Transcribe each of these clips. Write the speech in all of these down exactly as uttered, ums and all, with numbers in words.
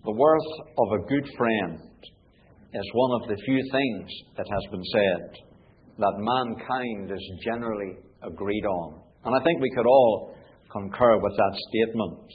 The worth of a good friend is one of the few things that has been said that mankind is generally agreed on. And I think we could all concur with that statement.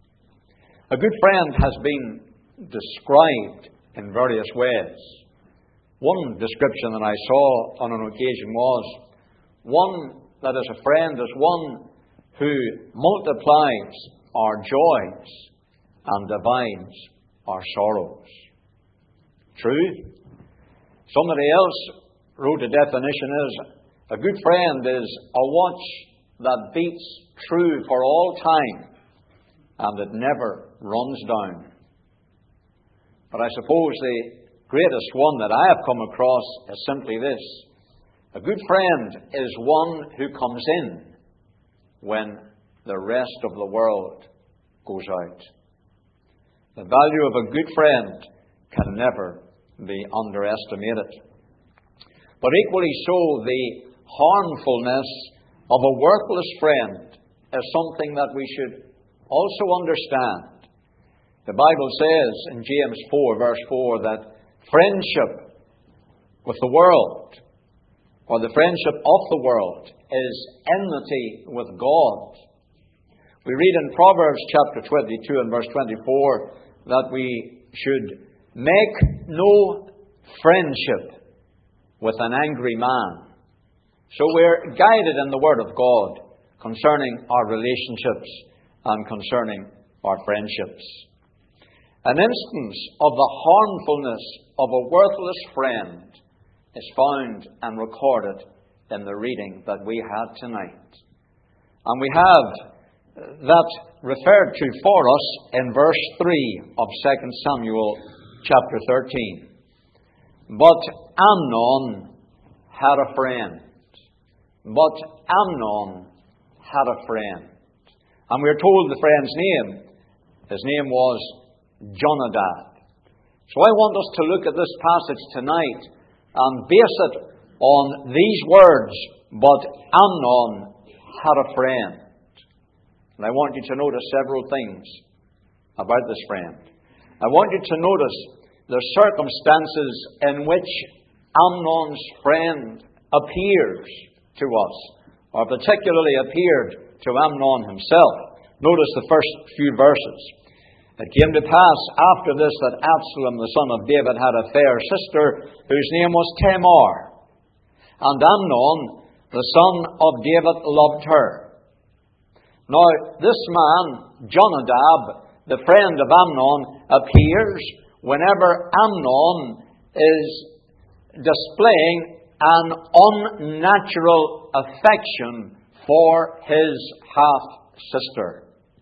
A good friend has been described in various ways. One description that I saw on an occasion was one that is a friend is one who multiplies our joys and divides our sorrows. True? Somebody else wrote a definition as a good friend is a watch that beats true for all time and it never runs down. But I suppose the greatest one that I have come across is simply this. A good friend is one who comes in when the rest of the world goes out. The value of a good friend can never be underestimated. But equally so, the harmfulness of a worthless friend is something that we should also understand. The Bible says in James four, verse four, that friendship with the world, or the friendship of the world, is enmity with God. We read in Proverbs chapter twenty-two and verse twenty-four that we should make no friendship with an angry man. So we're guided in the Word of God concerning our relationships and concerning our friendships. An instance of the harmfulness of a worthless friend is found and recorded in the reading that we had tonight. And we have that referred to for us in verse three of Second Samuel chapter thirteen. But Amnon had a friend. But Amnon had a friend. And we are told the friend's name. His name was Jonadab. So I want us to look at this passage tonight and base it on these words. But Amnon had a friend. And I want you to notice several things about this friend. I want you to notice the circumstances in which Amnon's friend appears to us, or particularly appeared to Amnon himself. Notice the first few verses. It came to pass after this that Absalom, the son of David, had a fair sister whose name was Tamar. And Amnon, the son of David, loved her. Now, this man, Jonadab, the friend of Amnon, appears whenever Amnon is displaying an unnatural affection for his half-sister.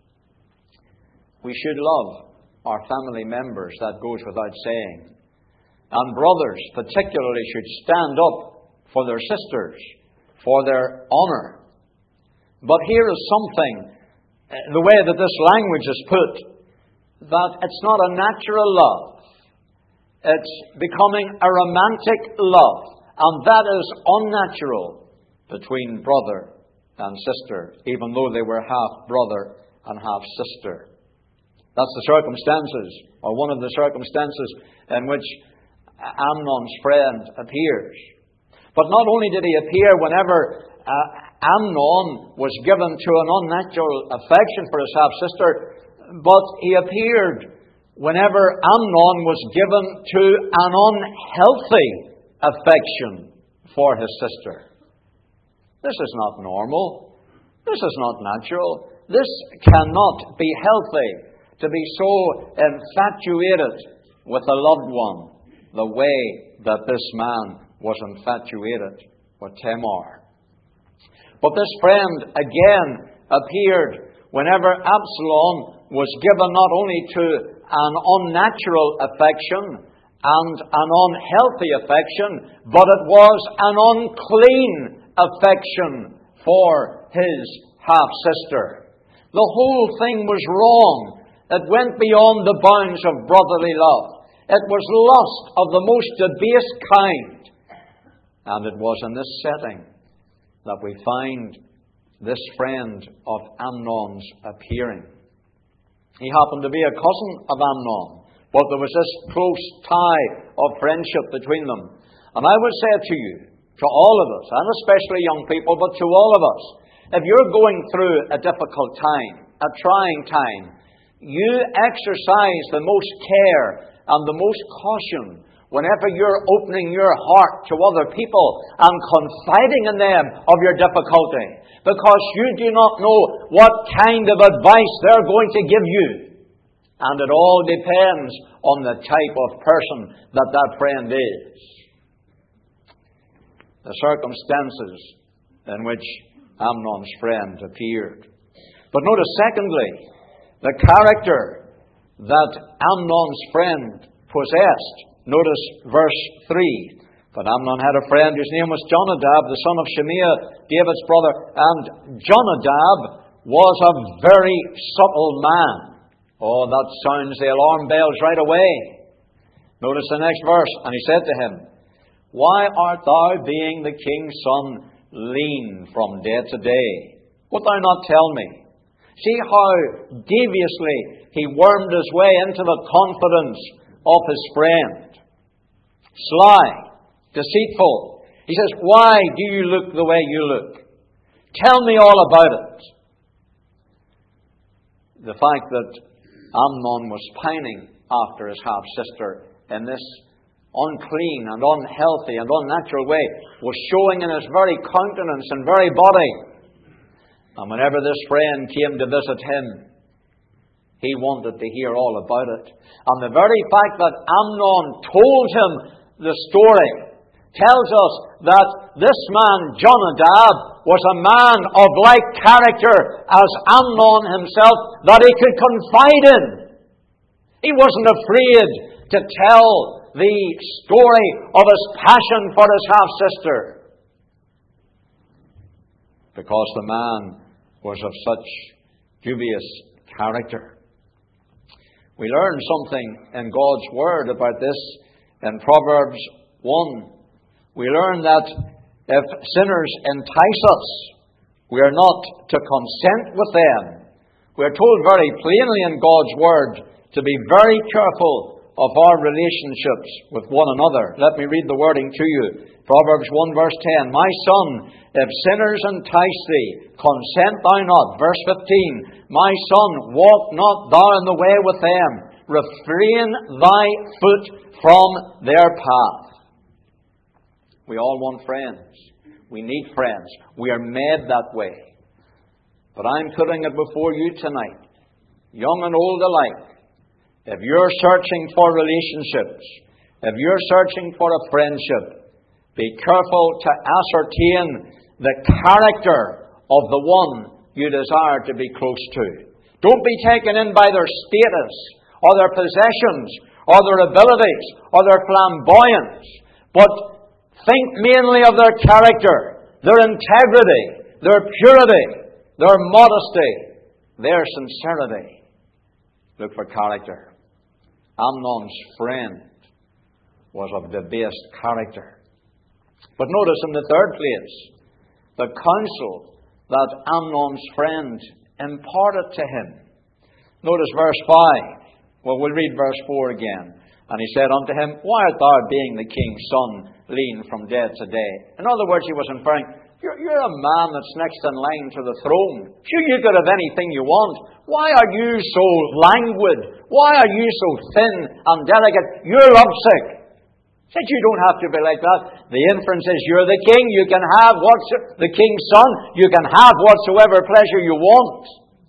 We should love our family members, that goes without saying. And brothers particularly should stand up for their sisters, for their honour. But here is something, the way that this language is put, that it's not a natural love. It's becoming a romantic love. And that is unnatural between brother and sister, even though they were half brother and half sister. That's the circumstances, or one of the circumstances in which Amnon's friend appears. But not only did he appear whenever uh, Amnon was given to an unnatural affection for his half-sister, but he appeared whenever Amnon was given to an unhealthy affection for his sister. This is not normal. This is not natural. This cannot be healthy, to be so infatuated with a loved one the way that this man was infatuated with Tamar. But this friend again appeared whenever Absalom was given not only to an unnatural affection and an unhealthy affection, but it was an unclean affection for his half-sister. The whole thing was wrong. It went beyond the bounds of brotherly love. It was lust of the most debased kind. And it was in this setting that we find this friend of Amnon's appearing. He happened to be a cousin of Amnon, But there was this close tie of friendship between them. And I would say to you, to all of us, and especially young people, but to all of us, if you're going through a difficult time, a trying time, you exercise the most care and the most caution whenever you're opening your heart to other people and confiding in them of your difficulty, because you do not know what kind of advice they're going to give you. And it all depends on the type of person that that friend is. The circumstances in which Amnon's friend appeared. But notice, secondly, the character that Amnon's friend possessed. Notice verse three. But Amnon had a friend whose name was Jonadab, the son of Shimea, David's brother. And Jonadab was a very subtle man. Oh, that sounds the alarm bells right away. Notice the next verse. And he said to him, Why art thou, being the king's son, lean from day to day? Wilt thou not tell me? See how deviously he wormed his way into the confidence of his friend. Sly, deceitful. He says, Why do you look the way you look? Tell me all about it. The fact that Amnon was pining after his half-sister in this unclean and unhealthy and unnatural way was showing in his very countenance and very body. And whenever this friend came to visit him, he wanted to hear all about it. And the very fact that Amnon told him the story tells us that this man, Jonadab, was a man of like character as Amnon himself, that he could confide in. He wasn't afraid to tell the story of his passion for his half-sister, because the man was of such dubious character. We learn something in God's Word about this in Proverbs one. We learn that if sinners entice us, we are not to consent with them. We are told very plainly in God's Word to be very careful of our relationships with one another. Let me read the wording to you. Proverbs one verse ten. My son, if sinners entice thee, consent thou not. Verse fifteen. My son, walk not thou in the way with them. Refrain thy foot from their path. We all want friends. We need friends. We are made that way. But I'm putting it before you tonight, young and old alike. If you're searching for relationships, if you're searching for a friendship, be careful to ascertain the character of the one you desire to be close to. Don't be taken in by their status, or their possessions, or their abilities, or their flamboyance, but think mainly of their character, their integrity, their purity, their modesty, their sincerity. Look for character. Amnon's friend was of debased character. But notice in the third place, the counsel that Amnon's friend imparted to him. Notice verse five. Well, we'll read verse four again. And he said unto him, Why art thou, being the king's son, lean from day to day? In other words, he was inferring, You're, you're a man that's next in line to the throne. Sure, you could have anything you want. Why are you so languid? Why are you so thin and delicate? You're lovesick. Said you don't have to be like that. The inference is you're the king. You can have what's the king's son. You can have whatsoever pleasure you want.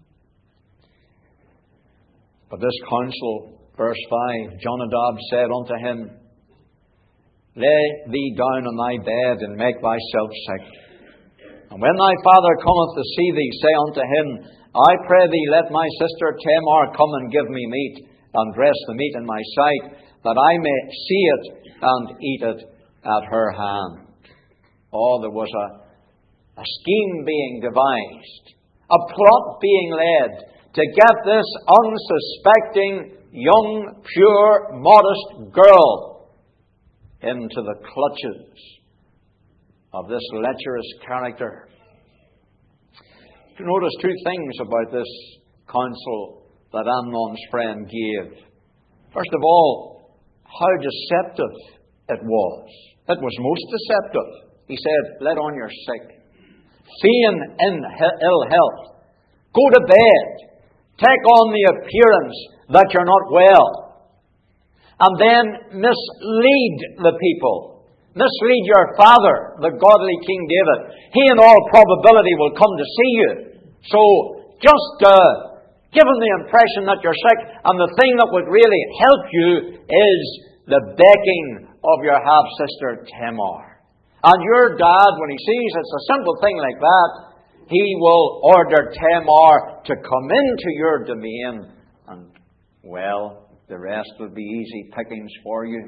But this counsel, verse five, Jonadab said unto him, Lay thee down on thy bed and make thyself sick. And when thy father cometh to see thee, say unto him, I pray thee, let my sister Tamar come and give me meat, and dress the meat in my sight, that I may see it and eat it at her hand. Oh, there was a, a scheme being devised, a plot being led to get this unsuspecting, young, pure, modest girl into the clutches of this lecherous character. Notice two things about this counsel that Amnon's friend gave. First of all, how deceptive it was. It was most deceptive. He said, let on you're sick. Feign in ill health. Go to bed. Take on the appearance that you're not well. And then mislead the people. Mislead your father, the godly King David. He in all probability will come to see you. So just uh, give him the impression that you're sick. And the thing that would really help you is the begging of your half-sister Tamar. And your dad, when he sees it's a simple thing like that, he will order Tamar to come into your domain. And, well, the rest will be easy pickings for you.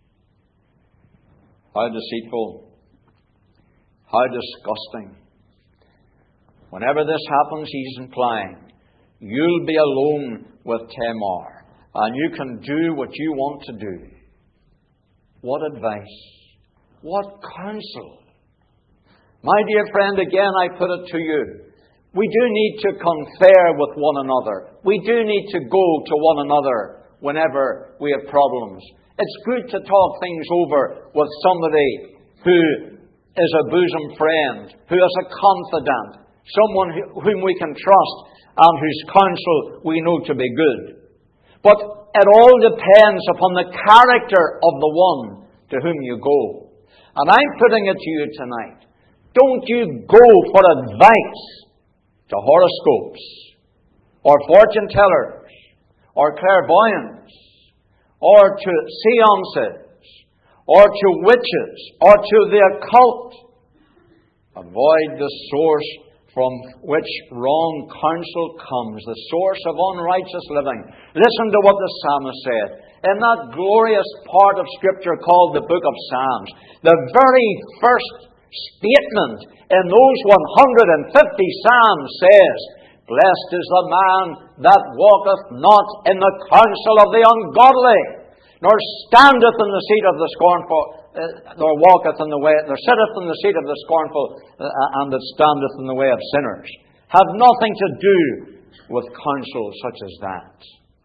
How deceitful. How disgusting. Whenever this happens, he's implying, you'll be alone with Tamar. And you can do what you want to do. What advice? What counsel? My dear friend, again I put it to you. We do need to confer with one another. We do need to go to one another whenever we have problems. It's good to talk things over with somebody who is a bosom friend, who is a confidant, someone whom we can trust and whose counsel we know to be good. But it all depends upon the character of the one to whom you go. And I'm putting it to you tonight. Don't you go for advice to horoscopes, or fortune tellers, or clairvoyants, or to seances, or to witches, or to the occult. Avoid the source from which wrong counsel comes, the source of unrighteous living. Listen to what the psalmist said in that glorious part of Scripture called the Book of Psalms. The very first statement in those one hundred fifty Psalms says, blessed is the man that walketh not in the counsel of the ungodly, nor standeth in the seat of the scornful, uh, nor walketh in the way, nor sitteth in the seat of the scornful, uh, and that standeth in the way of sinners. Had nothing to do with counsel such as that.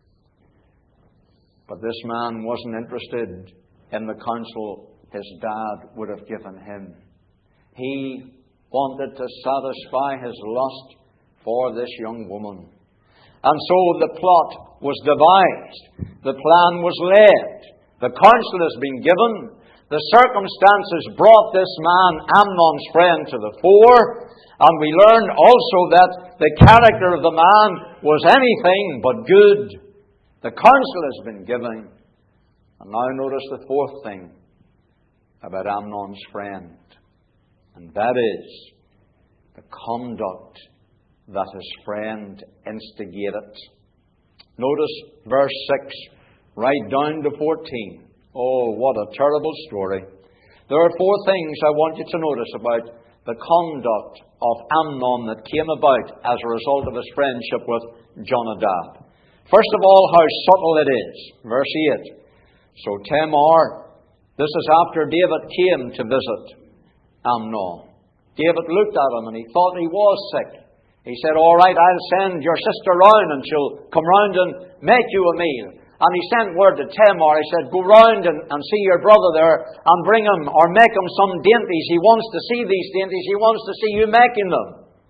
But this man wasn't interested in the counsel his dad would have given him. He wanted to satisfy his lust for this young woman. And so the plot was devised. The plan was laid. The counsel has been given. The circumstances brought this man, Amnon's friend, to the fore. And we learned also that the character of the man was anything but good. The counsel has been given. And now notice the fourth thing about Amnon's friend. And that is the conduct that his friend instigated. Notice verse six, right down to fourteen. Oh, what a terrible story. There are four things I want you to notice about the conduct of Amnon that came about as a result of his friendship with Jonadab. First of all, how subtle it is. Verse eight. So Tamar, this is after David came to visit Amnon. David looked at him and he thought he was sick. He said, all right, I'll send your sister round and she'll come round and make you a meal. And he sent word to Tamar. He said, go round and, and see your brother there and bring him or make him some dainties. He wants to see these dainties. He wants to see you making them.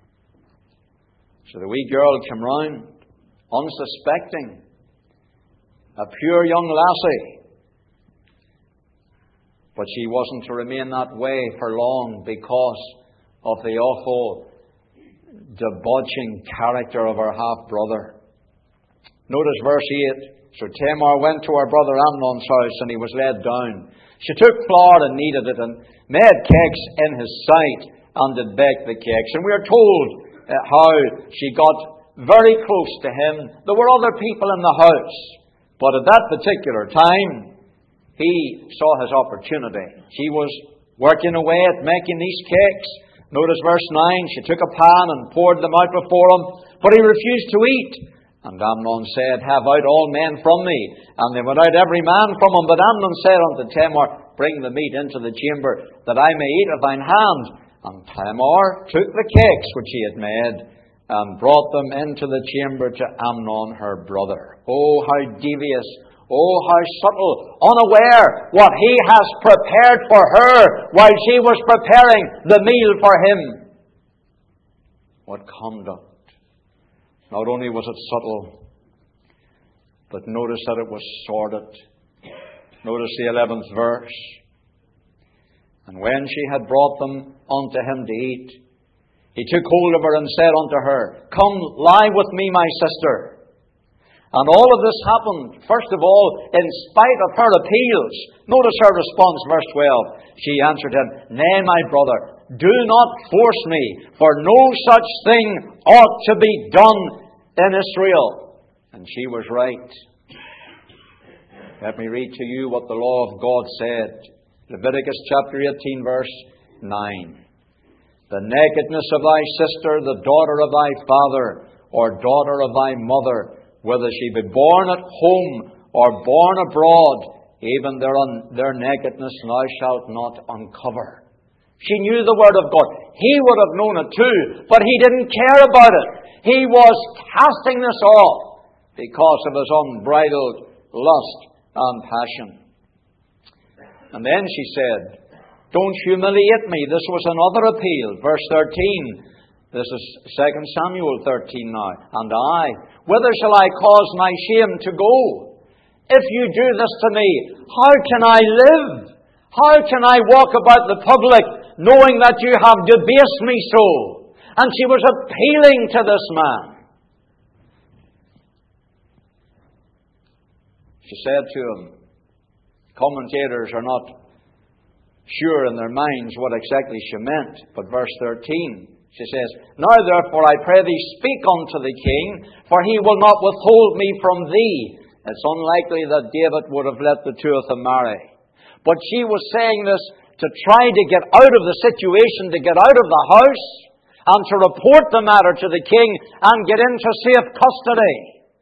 So the wee girl came round, unsuspecting, a pure young lassie. But she wasn't to remain that way for long because of the awful debauching character of her half-brother. Notice verse eight. So Tamar went to her brother Amnon's house, and he was laid down. She took flour and kneaded it, and made cakes in his sight, and did bake the cakes. And we are told uh, how she got very close to him. There were other people in the house, but at that particular time, he saw his opportunity. She was working away at making these cakes. Notice verse nine. She took a pan and poured them out before him, but he refused to eat. And Amnon said, have out all men from me. And they went out every man from him. But Amnon said unto Tamar, bring the meat into the chamber, that I may eat of thine hand. And Tamar took the cakes which he had made, and brought them into the chamber to Amnon her brother. Oh, how devious Oh, how subtle, unaware what he has prepared for her while she was preparing the meal for him. What conduct. Not only was it subtle, but notice that it was sordid. Notice the eleventh verse. And when she had brought them unto him to eat, he took hold of her and said unto her, Come, lie with me, my sister. And all of this happened, first of all, in spite of her appeals. Notice her response, verse twelve. She answered him, Nay, my brother, do not force me, for no such thing ought to be done in Israel. And she was right. Let me read to you what the law of God said. Leviticus chapter eighteen, verse nine. The nakedness of thy sister, the daughter of thy father, or daughter of thy mother, whether she be born at home or born abroad, even their, un- their nakedness thou shalt not uncover. She knew the word of God. He would have known it too, but he didn't care about it. He was casting this off because of his unbridled lust and passion. And then she said, Don't humiliate me. This was another appeal. Verse thirteen. This is Second Samuel thirteen now. And I, whither shall I cause my shame to go? If you do this to me, how can I live? How can I walk about the public knowing that you have debased me so? And she was appealing to this man. She said to him, commentators are not sure in their minds what exactly she meant, but verse thirteen, she says, Now therefore I pray thee, speak unto the king, for he will not withhold me from thee. It's unlikely that David would have let the two of them marry. But she was saying this to try to get out of the situation, to get out of the house, and to report the matter to the king and get into safe custody.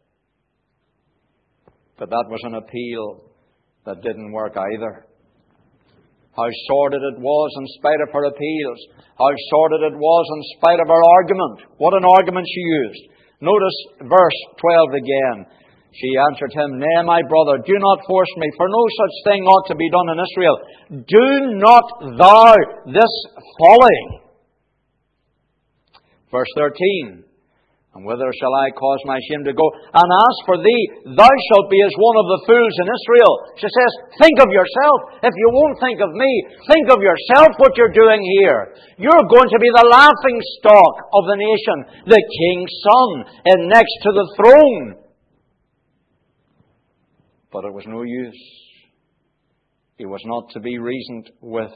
But that was an appeal that didn't work either. How sordid it was in spite of her appeals. How sordid it was in spite of her argument. What an argument she used. Notice verse twelve again. She answered him, Nay, my brother, do not force me, for no such thing ought to be done in Israel. Do not thou this folly. Verse thirteen. And whither shall I cause my shame to go? And as for thee, thou shalt be as one of the fools in Israel. She says, think of yourself. If you won't think of me, think of yourself what you're doing here. You're going to be the laughing stock of the nation, the king's son, and next to the throne. But it was no use. He was not to be reasoned with.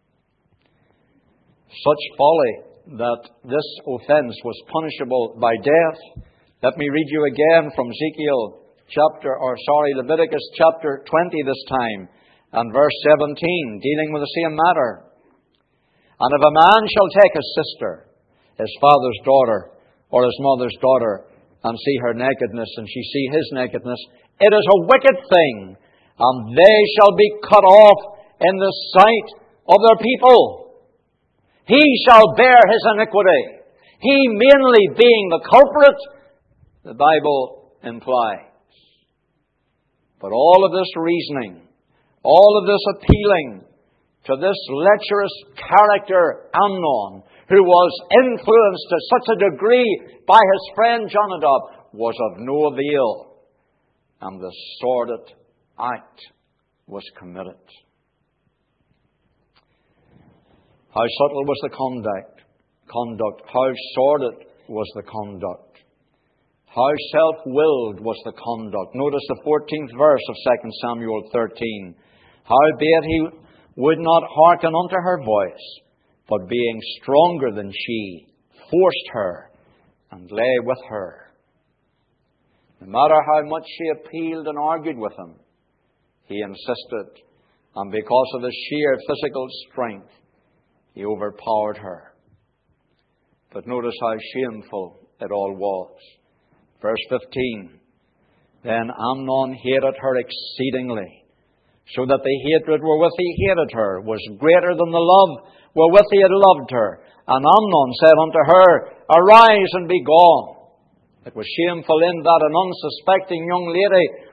Such folly that this offense was punishable by death. Let me read you again from Ezekiel chapter, or sorry, Leviticus chapter twenty this time, and verse seventeen, dealing with the same matter. And if a man shall take his sister, his father's daughter, or his mother's daughter, and see her nakedness, and she see his nakedness, it is a wicked thing, and they shall be cut off in the sight of their people. He shall bear his iniquity. He mainly being the culprit, the Bible implies. But all of this reasoning, all of this appealing to this lecherous character, Amnon, who was influenced to such a degree by his friend Jonadab, was of no avail. And the sordid act was committed. How subtle was the conduct, conduct. How sordid was the conduct. How self-willed was the conduct. Notice the fourteenth verse of Second Samuel thirteen. Howbeit he would not hearken unto her voice, but being stronger than she, forced her and lay with her. No matter how much she appealed and argued with him, he insisted. And because of his sheer physical strength, he overpowered her. But notice how shameful it all was. Verse fifteen. Then Amnon hated her exceedingly, so that the hatred wherewith he hated her was greater than the love wherewith he had loved her. And Amnon said unto her, Arise and be gone. It was shameful in that an unsuspecting young lady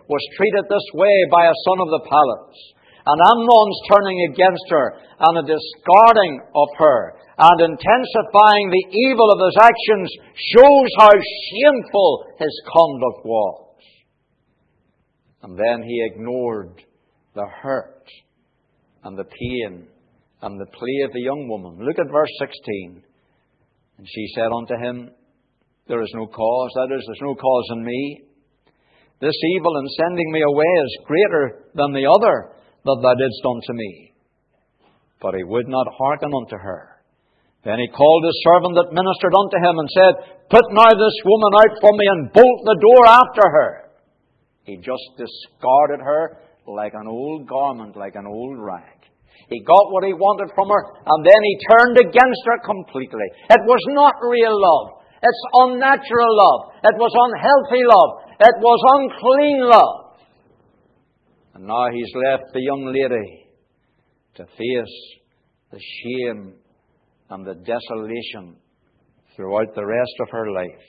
was treated this way by a son of the palace. And Amnon's turning against her and a discarding of her and intensifying the evil of his actions shows how shameful his conduct was. And then he ignored the hurt and the pain and the plea of the young woman. Look at verse sixteen. And she said unto him, there is no cause, that is, there's no cause in me. This evil in sending me away is greater than the other that thou didst unto me. But he would not hearken unto her. Then he called his servant that ministered unto him and said, put now this woman out from me and bolt the door after her. He just discarded her like an old garment, like an old rag. He got what he wanted from her, and then he turned against her completely. It was not real love. It's unnatural love. It was unhealthy love. It was unclean love. And now he's left the young lady to face the shame and the desolation throughout the rest of her life,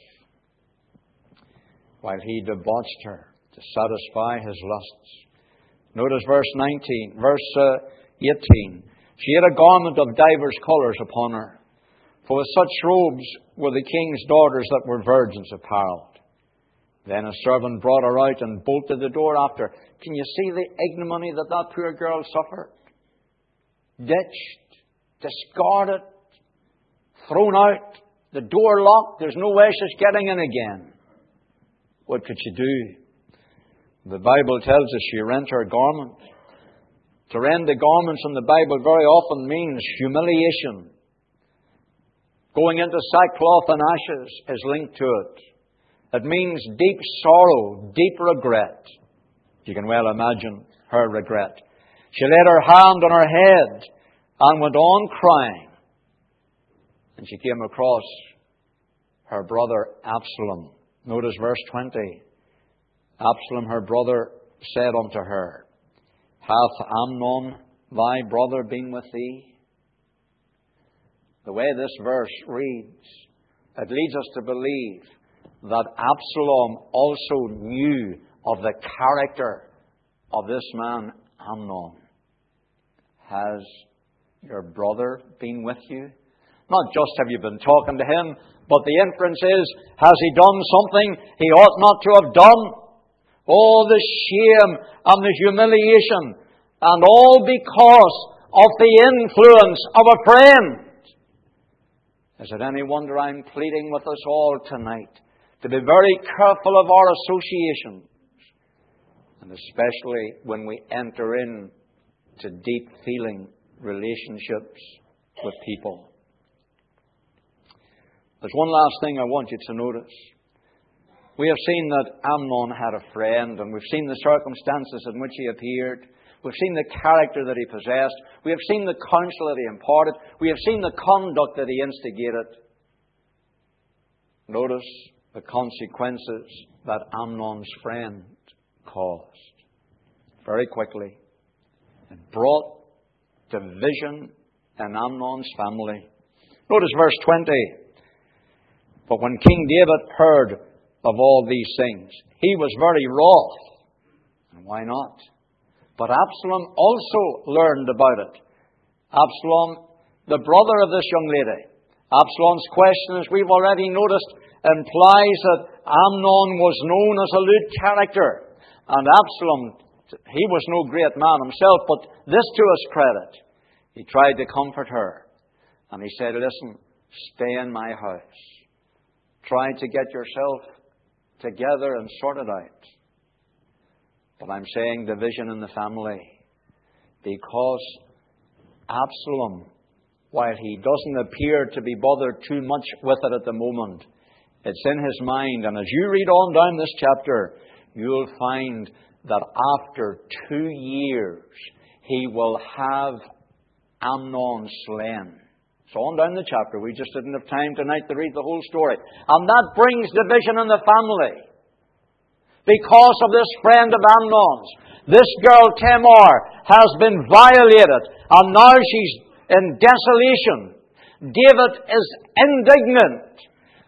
while he debauched her to satisfy his lusts. Notice verse nineteen, verse uh, eighteen. She had a garment of divers colours upon her, for with such robes were the king's daughters that were virgins apparelled. Then a servant brought her out and bolted the door after her. Can you see the ignominy that that poor girl suffered? Ditched, discarded, thrown out, the door locked, there's no way she's getting in again. What could she do? The Bible tells us she rent her garment. To rend the garments in the Bible very often means humiliation. Going into sackcloth and ashes is linked to it. It means deep sorrow, deep regret. You can well imagine her regret. She laid her hand on her head and went on crying. And she came across her brother Absalom. Notice verse twenty. Absalom, her brother, said unto her, hath Amnon thy brother been with thee? The way this verse reads, it leads us to believe that Absalom also knew of the character of this man, Amnon. Has your brother been with you? Not just have you been talking to him, but the inference is, has he done something he ought not to have done? All the shame and the humiliation, and all because of the influence of a friend. Is it any wonder I'm pleading with us all tonight to be very careful of our associations, and especially when we enter into deep feeling relationships with people. There's one last thing I want you to notice. We have seen that Amnon had a friend, and we've seen the circumstances in which he appeared. We've seen the character that he possessed. We have seen the counsel that he imparted. We have seen the conduct that he instigated. Notice the consequences that Amnon's friend caused. Very quickly, it brought division in Amnon's family. Notice verse twenty. But when King David heard of all these things, he was very wroth. And why not? But Absalom also learned about it. Absalom, the brother of this young lady. Absalom's question, as we've already noticed, implies that Amnon was known as a lewd character. And Absalom, he was no great man himself, but this to his credit. He tried to comfort her. And he said, listen, stay in my house. Try to get yourself together and sort it out. But I'm saying division in the family, because Absalom, while he doesn't appear to be bothered too much with it at the moment, it's in his mind. And as you read on down this chapter, you'll find that after two years, he will have Amnon slain. So on down the chapter, we just didn't have time tonight to read the whole story. And that brings division in the family. Because of this friend of Amnon's. This girl Tamar has been violated, and now she's in desolation. David is indignant,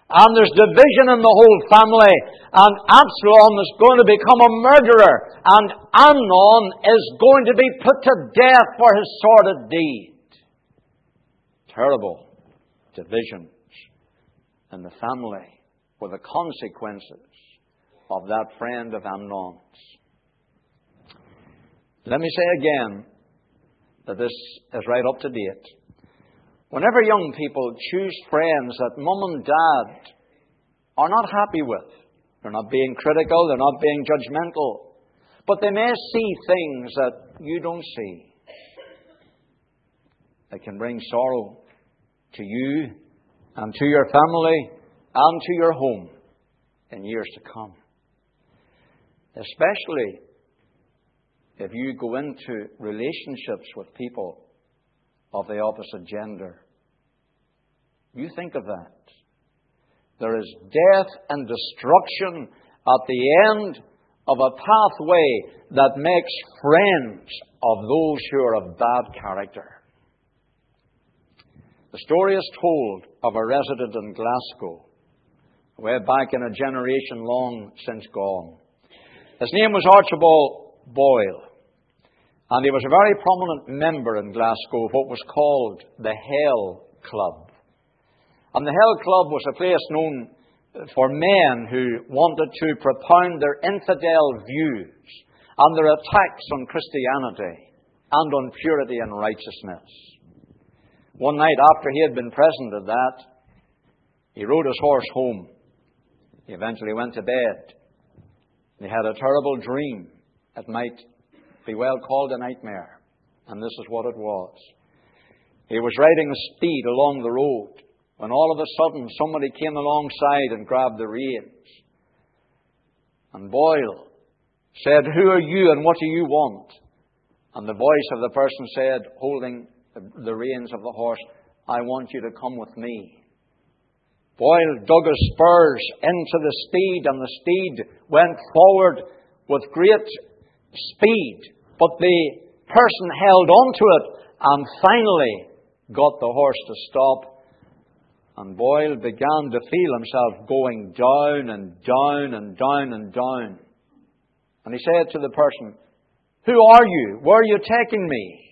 And there's division in the whole family. And Absalom is going to become a murderer. And Amnon is going to be put to death for his sordid deed. Terrible divisions in the family were the consequences of that friend of Amnon's. Let me say again that this is right up to date. Whenever young people choose friends that mum and dad are not happy with, they're not being critical, they're not being judgmental, but they may see things that you don't see. It can bring sorrow to you and to your family and to your home in years to come. Especially if you go into relationships with people of the opposite gender. You think of that. There is death and destruction at the end of a pathway that makes friends of those who are of bad character. The story is told of a resident in Glasgow, way back in a generation long since gone. His name was Archibald Boyle, and he was a very prominent member in Glasgow of what was called the Hell Club. And the Hell Club was a place known for men who wanted to propound their infidel views and their attacks on Christianity and on purity and righteousness. One night after he had been present at that, he rode his horse home. He eventually went to bed. He had a terrible dream. It might be well called a nightmare. And this is what it was. He was riding a steed along the road when all of a sudden somebody came alongside and grabbed the reins. And Boyle said, "Who are you and what do you want?" And the voice of the person said, holding the reins of the horse, "I want you to come with me." Boyle dug his spurs into the steed, and the steed went forward with great speed. But the person held on to it and finally got the horse to stop. And Boyle began to feel himself going down and down and down and down. And he said to the person, "Who are you? Where are you taking me?"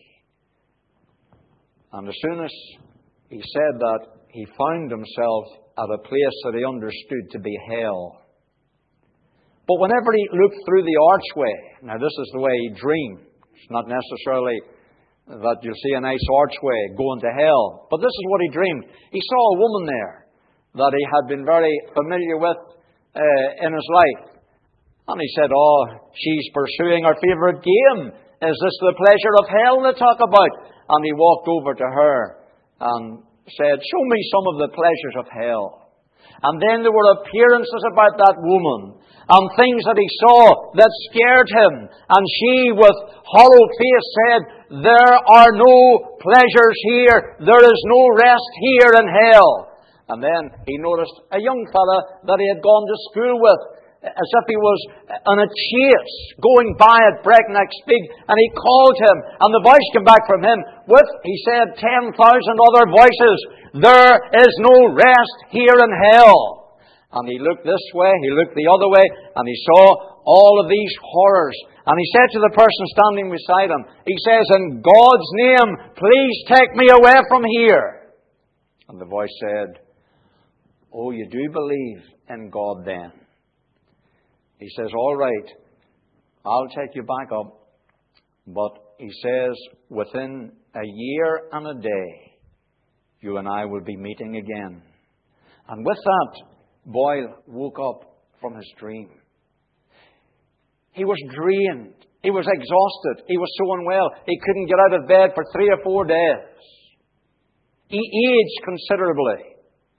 And as soon as he said that, he found himself at a place that he understood to be hell. But whenever he looked through the archway, now this is the way he dreamed. It's not necessarily that you'll see a nice archway going to hell, but this is what he dreamed. He saw a woman there that he had been very familiar with uh, in his life. And he said, "Oh, she's pursuing her favourite game. Is this the pleasure of hell they talk about?" And he walked over to her and said, "Show me some of the pleasures of hell." And then there were appearances about that woman and things that he saw that scared him. And she, with hollow face, said, "There are no pleasures here. There is no rest here in hell." And then he noticed a young fella that he had gone to school with, as if he was on a chase, going by at breakneck speed. And he called him, and the voice came back from him with, he said, ten thousand other voices, "There is no rest here in hell." And he looked this way, he looked the other way, and he saw all of these horrors. And he said to the person standing beside him, he says, "In God's name, please take me away from here." And the voice said, "Oh, you do believe in God then?" He says, "All right, I'll take you back up." But he says, "Within a year and a day, you and I will be meeting again." And with that, Boyle woke up from his dream. He was drained. He was exhausted. He was so unwell. He couldn't get out of bed for three or four days. He aged considerably.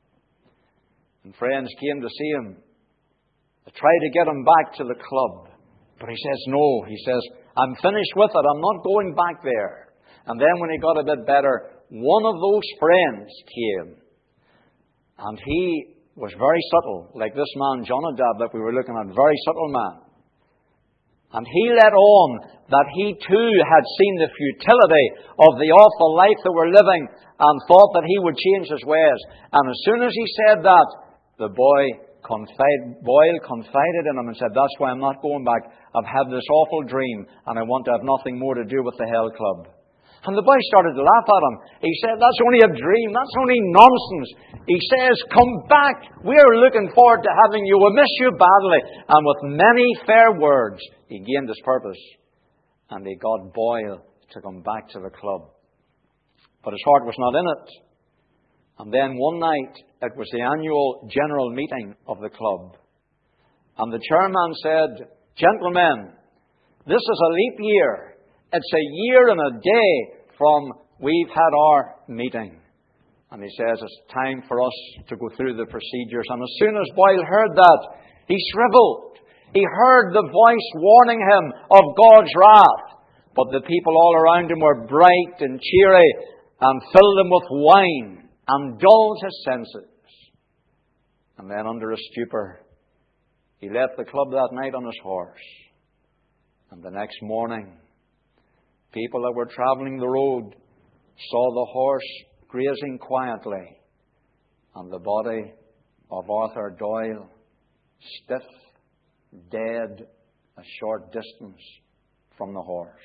And friends came to see him. They tried to get him back to the club. But he says, "No." He says, "I'm finished with it. I'm not going back there." And then when he got a bit better, one of those friends came. And he was very subtle, like this man Jonadab that we were looking at, very subtle man. And he let on that he too had seen the futility of the awful life that we're living and thought that he would change his ways. And as soon as he said that, The boy confide, Boyle confided in him and said, "That's why I'm not going back. I've had this awful dream and I want to have nothing more to do with the Hell Club." And the boy started to laugh at him. He said, "That's only a dream. That's only nonsense." He says, "Come back. We're looking forward to having you. We'll miss you badly." And with many fair words, he gained his purpose. And he got Boyle to come back to the club. But his heart was not in it. And then one night, it was the annual general meeting of the club. And the chairman said, "Gentlemen, this is a leap year. It's a year and a day from we've had our meeting." And he says, "It's time for us to go through the procedures." And as soon as Boyle heard that, he shriveled. He heard the voice warning him of God's wrath. But the people all around him were bright and cheery and filled him with wine and dulled his senses. And then under a stupor, he left the club that night on his horse. And the next morning, people that were travelling the road saw the horse grazing quietly and the body of Arthur Doyle stiff, dead, a short distance from the horse.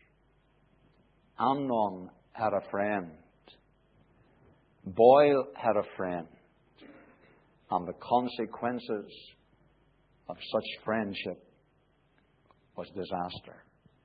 Amnon had a friend. Boyle had a friend. And the consequences of such friendship was disaster.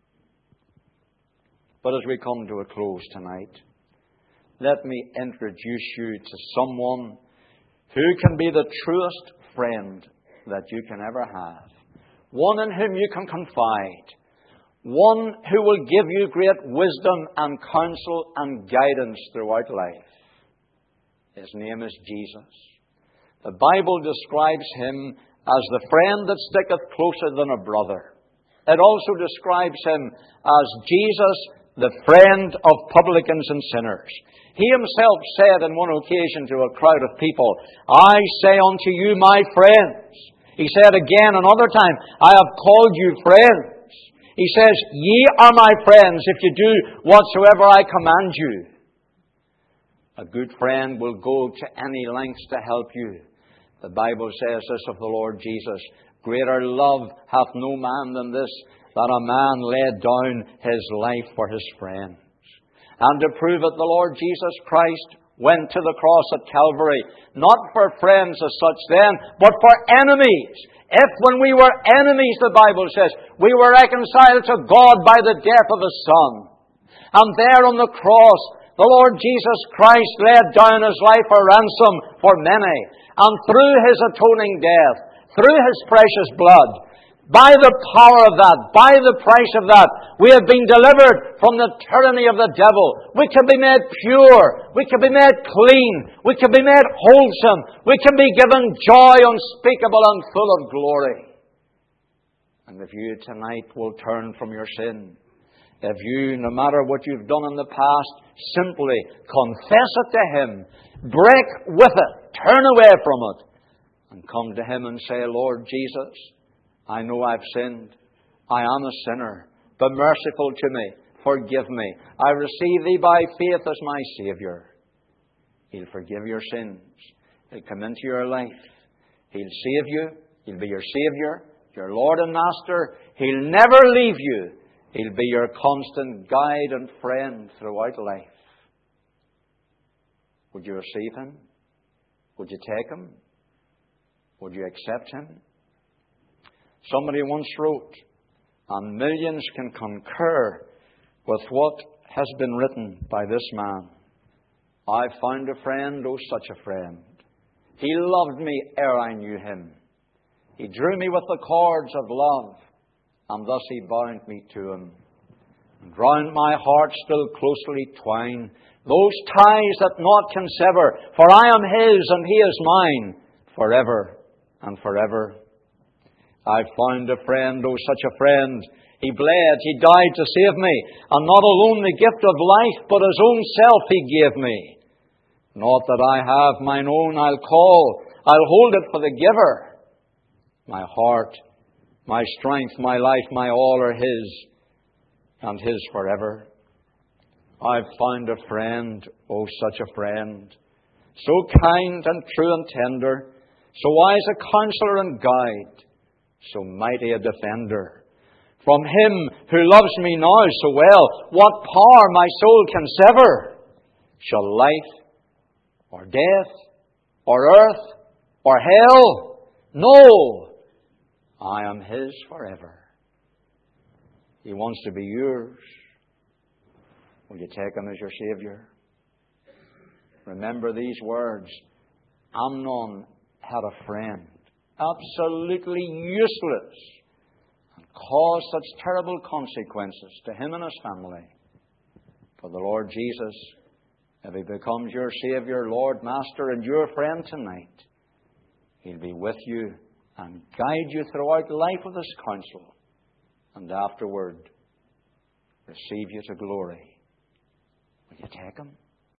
But as we come to a close tonight, let me introduce you to someone who can be the truest friend that you can ever have. One in whom you can confide. One who will give you great wisdom and counsel and guidance throughout life. His name is Jesus. The Bible describes him as the friend that sticketh closer than a brother. It also describes him as Jesus, the friend of publicans and sinners. He himself said on one occasion to a crowd of people, "I say unto you, my friends." He said again another time, "I have called you friends." He says, "Ye are my friends if you do whatsoever I command you." A good friend will go to any lengths to help you. The Bible says this of the Lord Jesus, "Greater love hath no man than this, that a man laid down his life for his friends." And to prove it, the Lord Jesus Christ went to the cross at Calvary, not for friends as such then, but for enemies. If when we were enemies, the Bible says, we were reconciled to God by the death of His Son. And there on the cross, the Lord Jesus Christ laid down His life a ransom for many. And through His atoning death, through His precious blood, by the power of that, by the price of that, we have been delivered from the tyranny of the devil. We can be made pure. We can be made clean. We can be made wholesome. We can be given joy unspeakable and full of glory. And if you tonight will turn from your sin, if you, no matter what you've done in the past, simply confess it to Him, break with it, turn away from it, and come to Him and say, "Lord Jesus, I know I've sinned. I am a sinner. Be merciful to me. Forgive me. I receive Thee by faith as my Saviour." He'll forgive your sins. He'll come into your life. He'll save you. He'll be your Saviour, your Lord and Master. He'll never leave you. He'll be your constant guide and friend throughout life. Would you receive Him? Would you take Him? Would you accept Him? Somebody once wrote, and millions can concur with what has been written by this man, "I found a friend, oh such a friend. He loved me ere I knew Him. He drew me with the cords of love, and thus He bound me to Him. And round my heart still closely twine those ties that naught can sever, for I am His and He is mine, forever and forever. I found a friend, oh such a friend. He bled, He died to save me, and not alone the gift of life, but His own self He gave me. Not that I have mine own I'll call, I'll hold it for the giver. My heart, my strength, my life, my all are His, and His forever. I've found a friend, oh such a friend, so kind and true and tender, so wise a counselor and guide, so mighty a defender. From Him who loves me now so well, what power my soul can sever? Shall life, or death, or earth, or hell? No, I am His forever. He wants to be yours. Will you take Him as your Savior? Remember these words. Amnon had a friend, absolutely useless, and caused such terrible consequences to him and his family. For the Lord Jesus, if He becomes your Savior, Lord, Master, and your friend tonight, He'll be with you and guide you throughout life with His counsel, and afterward receive you to glory. Will you take Him?